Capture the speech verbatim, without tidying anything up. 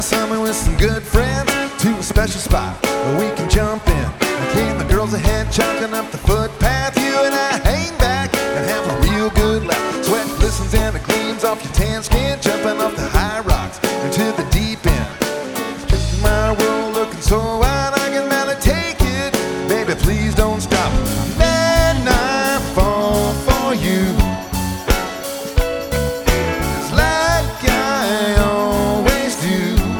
Summer with some good friends to a special spot where we can jump in. Okay, the girls ahead chalking up the footpath. You and I hang back and have a real good laugh. Sweat glistens and it gleams off your tan skin, jumping off the high rocks into the deep end. My world looking so wide I can barely take it. Baby, please don't